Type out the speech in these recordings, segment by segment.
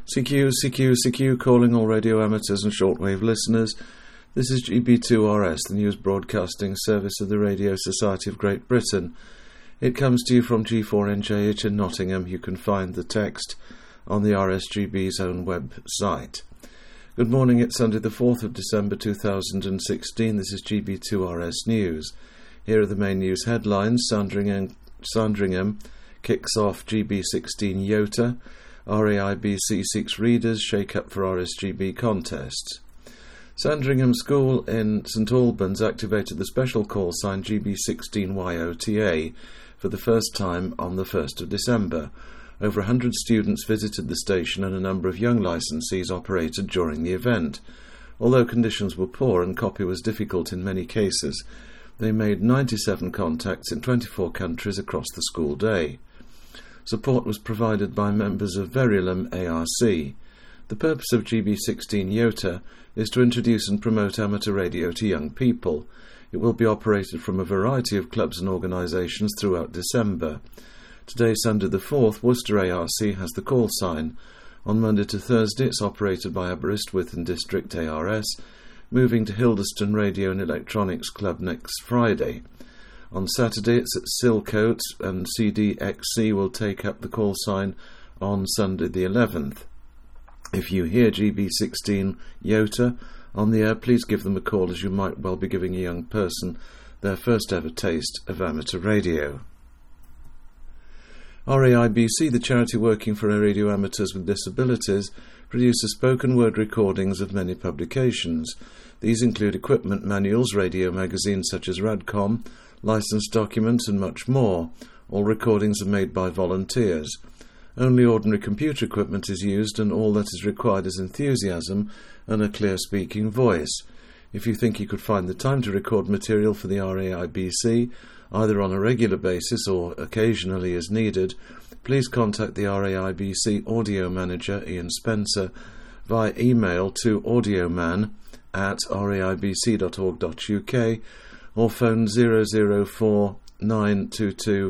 CQ, calling all radio amateurs and shortwave listeners. This is GB2RS, the news broadcasting service of the Radio Society of Great Britain. It comes to you from G4NJH in Nottingham. You can find the text on the RSGB's own website. Good morning, it's Sunday the 4th of December 2016. This is GB2RS News. Here are the main news headlines. Sandringham kicks off GB16 YOTA. RAIBC seeks readers, shake-up for RSGB contests. Sandringham School in St Albans activated the special call sign GB16YOTA for the first time on the 1st of December. Over 100 students visited the station and a number of young licensees operated during the event. Although conditions were poor and copy was difficult in many cases, they made 97 contacts in 24 countries across the school day. Support was provided by members of Verulam ARC. The purpose of GB16 YOTA is to introduce and promote amateur radio to young people. It will be operated from a variety of clubs and organisations throughout December. Today, Sunday the 4th, Worcester ARC has the call sign. On Monday to Thursday, it's operated by Aberystwyth and District ARS, moving to Hildeston Radio and Electronics Club next Friday. On Saturday, it's at Silcote, and CDXC will take up the call sign on Sunday the 11th. If you hear GB16 YOTA on the air, please give them a call, as you might well be giving a young person their first ever taste of amateur radio. RAIBC, the charity working for radio amateurs with disabilities, produces spoken word recordings of many publications. These include equipment manuals, radio magazines such as Radcom, licensed documents and much more. All recordings are made by volunteers. Only ordinary computer equipment is used, and all that is required is enthusiasm and a clear speaking voice. If you think you could find the time to record material for the RAIBC, either on a regular basis or occasionally as needed, please contact the RAIBC audio manager Ian Spencer via email to audioman@raibc.org.uk or phone 004 922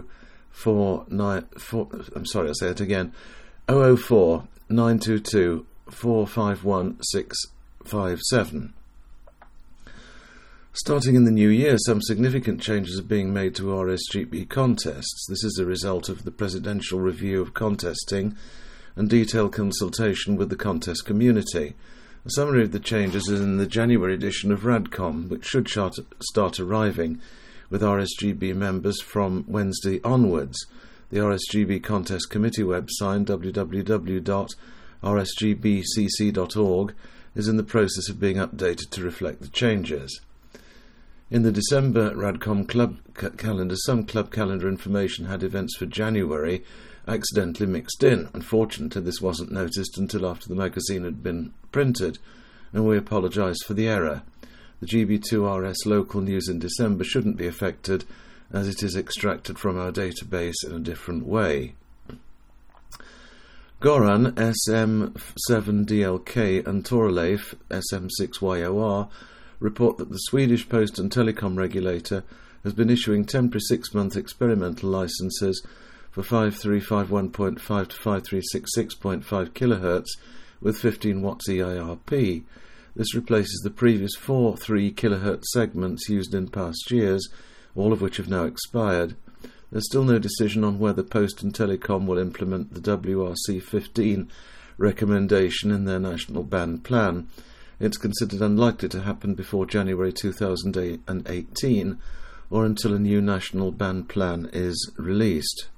004 922 451 657. Starting in the new year, some significant changes are being made to RSGB contests. This is a result of the Presidential Review of Contesting and detailed consultation with the contest community. A summary of the changes is in the January edition of Radcom, which should start arriving with RSGB members from Wednesday onwards. The RSGB Contest Committee website, www.rsgbcc.org, is in the process of being updated to reflect the changes. In the December Radcom club calendar, some club calendar information had events for January accidentally mixed in. Unfortunately, this wasn't noticed until after the magazine had been printed, and we apologise for the error. The GB2RS local news in December shouldn't be affected, as it is extracted from our database in a different way. Goran, SM7DLK, and Torleif, SM6YOR, report that the Swedish Post and Telecom regulator has been issuing temporary 6-month experimental licenses for 5351.5 to 5366.5 kHz with 15 watts EIRP. This replaces the previous 4 3 kHz segments used in past years, all of which have now expired. There's still no decision on whether Post and Telecom will implement the WRC 15 recommendation in their national band plan. It's considered unlikely to happen before January 2018 or until a new national band plan is released.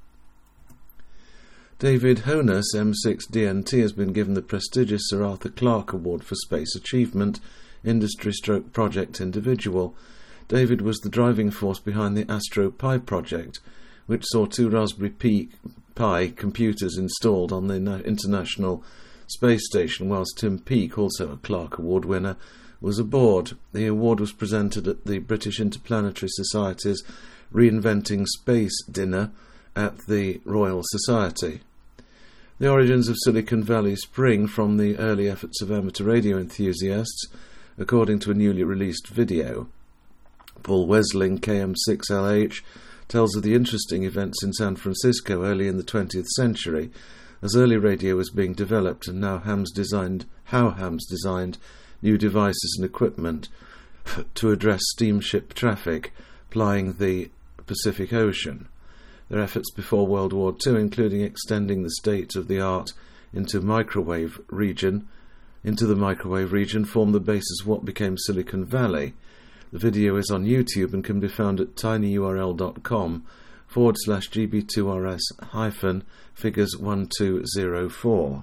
David Honus, M6DNT, has been given the prestigious Sir Arthur Clarke Award for Space Achievement, Industry/Project Individual. David was the driving force behind the Astro Pi project, which saw 2 Raspberry Pi computers installed on the International Space Station, whilst Tim Peake, also a Clarke Award winner, was aboard. The award was presented at the British Interplanetary Society's Reinventing Space dinner at the Royal Society. The origins of Silicon Valley spring from the early efforts of amateur radio enthusiasts, according to a newly released video. Paul Wesling, KM6LH, tells of the interesting events in San Francisco early in the 20th century. as early radio was being developed, and now Hams designed new devices and equipment to address steamship traffic plying the Pacific Ocean. Their efforts before World War II, including extending the state-of-the-art into the microwave region, formed the basis of what became Silicon Valley. The video is on YouTube and can be found at tinyurl.com/GB2RS-figures1204.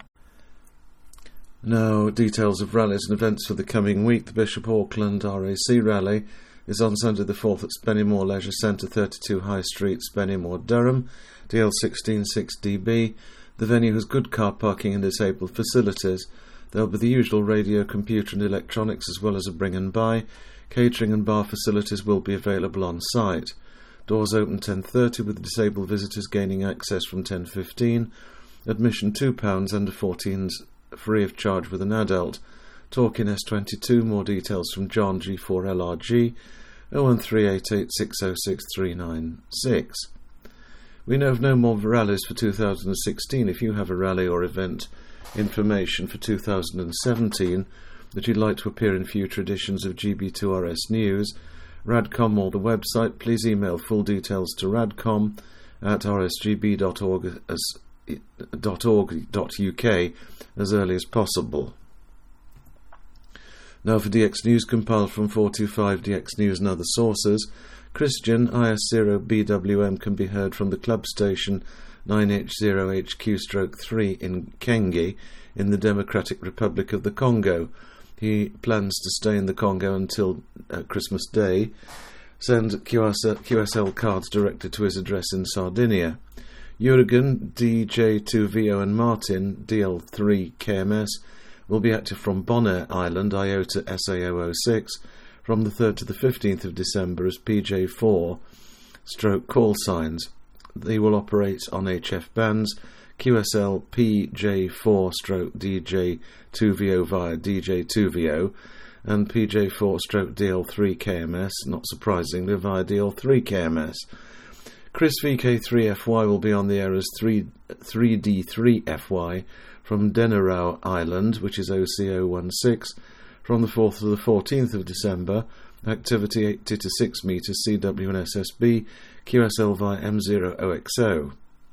Now, details of rallies and events for the coming week. The Bishop Auckland RAC rally is on Sunday the 4th at Spennymoor Leisure Centre, 32 High Street, Spennymoor, Durham, DL16 6DB. The venue has good car parking and disabled facilities. There will be the usual radio, computer and electronics, as well as a bring and buy. Catering and bar facilities will be available on site. Doors open 10:30, with disabled visitors gaining access from 10:15. Admission £2, under 14s free of charge with an adult. Talking S22. More details from John, G4LRG, 01388606396. We know of no more rallies for 2016. If you have a rally or event information for 2017 that you'd like to appear in future editions of GB2RS News, Radcom or the website, please email full details to radcom@rsgb.org.uk as early as possible. Now for DX News, compiled from 425 DX News and other sources. Christian IS0BWM can be heard from the club station 9H0HQ-3 in Kengi in the Democratic Republic of the Congo. He plans to stay in the Congo until Christmas Day. Send QSL cards directed to his address in Sardinia. Jurgen, DJ2VO and Martin, DL3 KMS, will be active from Bonaire Island, IOTA SA006, from the 3rd to the 15th of December as PJ4 / call signs. They will operate on HF bands, QSL PJ4 / DJ2VO via DJ2VO, and PJ4 / DL3 KMS, not surprisingly, via DL3 KMS. Chris VK3FY will be on the air as 3D3FY from Denarau Island, which is OCO16, from the 4th to the 14th of December. Activity 80 to 6 metres, CW and SSB, QSL via M0OXO.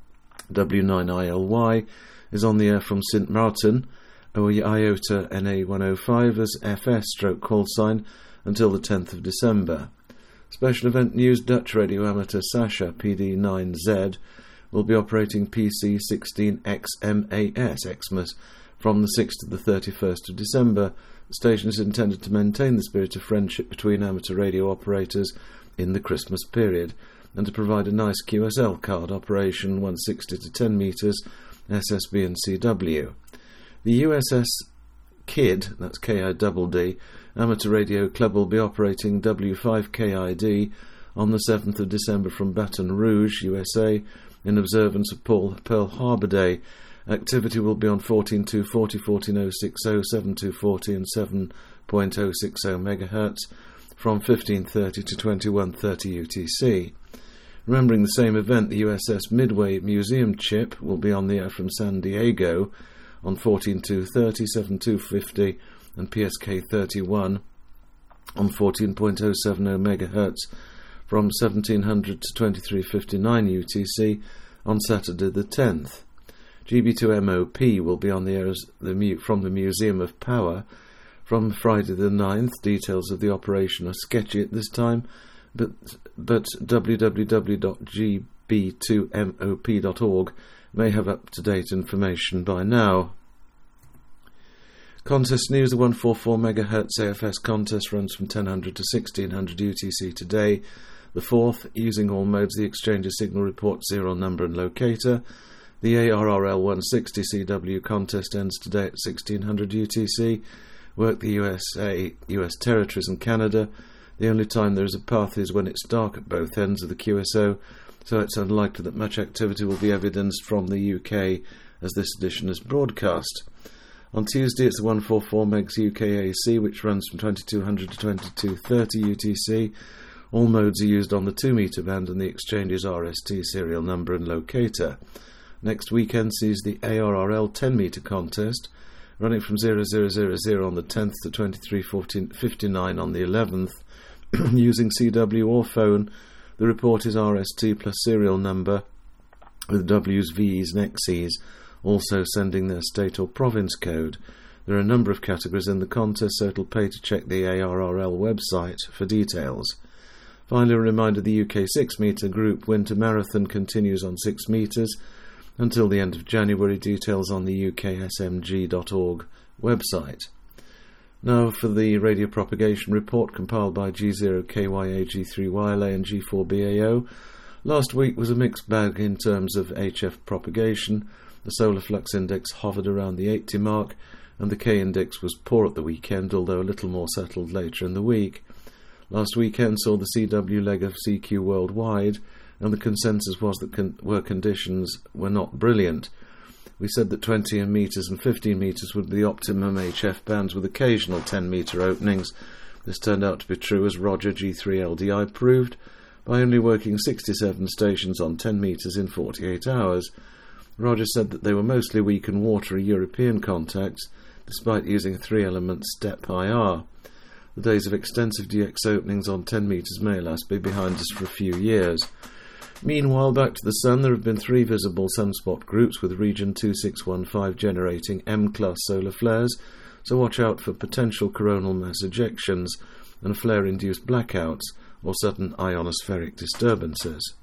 W9ILY is on the air from St Martin, IOTA NA105 as FS / call sign until the 10th of December. Special event news: Dutch radio amateur Sasha PD9Z will be operating PC16XMAS Xmas from the 6th to the 31st of December. The station is intended to maintain the spirit of friendship between amateur radio operators in the Christmas period and to provide a nice QSL card operation 160 to 10 metres SSB and CW. The USS KID, that's KIDD, Amateur Radio Club will be operating W5KID on the 7th of December from Baton Rouge, USA, in observance of Pearl Harbor Day. Activity will be on 14.240, 14.060, 7.240 and 7.060 MHz from 15.30 to 21.30 UTC. Remembering the same event, the USS Midway Museum Chip will be on the air from San Diego on 14.230, 7.250 and PSK 31 on 14.070 MHz from 1700 to 23.59 UTC on Saturday the 10th. GB2MOP will be on the air as from the Museum of Power from Friday the 9th. Details of the operation are sketchy at this time, but www.gb2mop.org may have up-to-date information by now. Contest news: the 144 MHz AFS contest runs from 1000 to 1600 UTC today. The 4th, using all modes, the exchange of signal report, serial number and locator. The ARRL 160 CW contest ends today at 1600 UTC. Work the USA, US territories and Canada. The only time there is a path is when it's dark at both ends of the QSO, so it's unlikely that much activity will be evidenced from the UK as this edition is broadcast. On Tuesday it's the 144 MHz UKAC, which runs from 2200 to 2230 UTC. All modes are used on the 2 metre band and the exchange is RST, serial number and locator. Next weekend sees the ARRL 10 metre contest, running from 0000 on the 10th to 23:59 on the 11th. Using CW or phone, the report is RST plus serial number, with Ws, Vs and Xs also sending their state or province code. There are a number of categories in the contest, so it'll pay to check the ARRL website for details. Finally, a reminder, the UK 6 metre group winter marathon continues on 6 metres until the end of January. Details on the uksmg.org website. Now for the radio propagation report compiled by G0KYA, G3YLA and G4BAO. Last week was a mixed bag in terms of HF propagation. The solar flux index hovered around the 80 mark, and the K index was poor at the weekend, although a little more settled later in the week. Last weekend saw the CW leg of CQ worldwide, and the consensus was that conditions were not brilliant. We said that 20 metres and 15 metres would be the optimum HF bands with occasional 10 metre openings. This turned out to be true, as Roger G3LDI proved, by only working 67 stations on 10 metres in 48 hours. Roger said that they were mostly weak and watery European contacts, despite using 3-element STEP IR. The days of extensive DX openings on 10 metres may last be behind us for a few years. Meanwhile, back to the Sun, there have been 3 visible sunspot groups with region 2615 generating M-class solar flares, so watch out for potential coronal mass ejections and flare-induced blackouts or sudden ionospheric disturbances.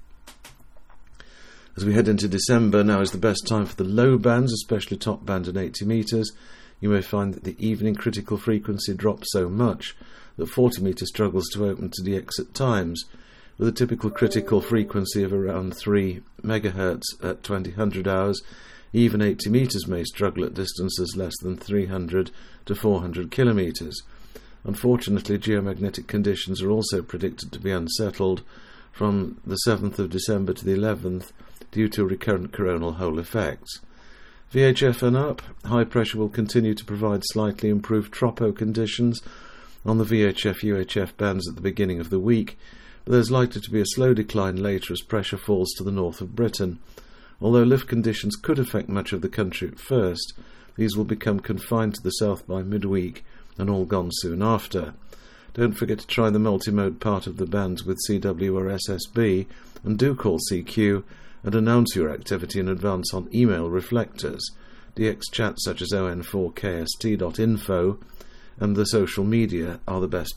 As we head into December, now is the best time for the low bands, especially top band and 80 metres. You may find that the evening critical frequency drops so much that 40 metre struggles to open to DX at times. With a typical critical frequency of around 3 MHz at 2000 hours, even 80 metres may struggle at distances less than 300 to 400 kilometres. Unfortunately, geomagnetic conditions are also predicted to be unsettled from the 7th of December to the 11th due to recurrent coronal hole effects. VHF and up, high pressure will continue to provide slightly improved tropo conditions on the VHF-UHF bands at the beginning of the week, but there's likely to be a slow decline later as pressure falls to the north of Britain. Although lift conditions could affect much of the country at first, these will become confined to the south by midweek and all gone soon after. Don't forget to try the multimode part of the bands with CW or SSB, and do call CQ and announce your activity in advance on email reflectors. DX chats such as on4kst.info and the social media are the best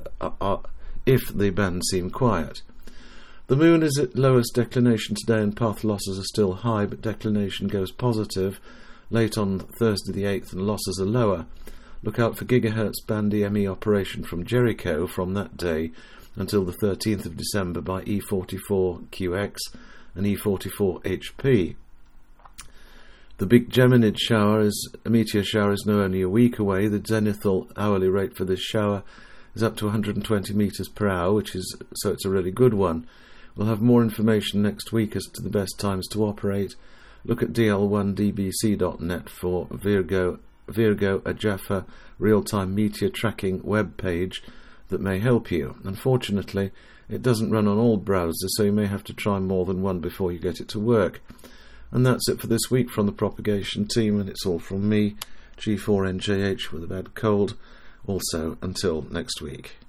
if the bands seem quiet. The moon is at lowest declination today and path losses are still high, but declination goes positive late on Thursday the 8th and losses are lower. Look out for gigahertz band EME operation from Jericho from that day until the 13th of December by E44QX and E44HP. The big Geminid meteor shower is now only a week away. The zenithal hourly rate for this shower is up to 120 metres per hour, so it's a really good one. We'll have more information next week as to the best times to operate. Look at dl1dbc.net for Virgo a Jaffa real-time meteor tracking web page that may help you. Unfortunately, it doesn't run on all browsers, so you may have to try more than one before you get it to work. And that's it for this week from the propagation team, and it's all from me, G4NJH with a bad cold. Also, until next week.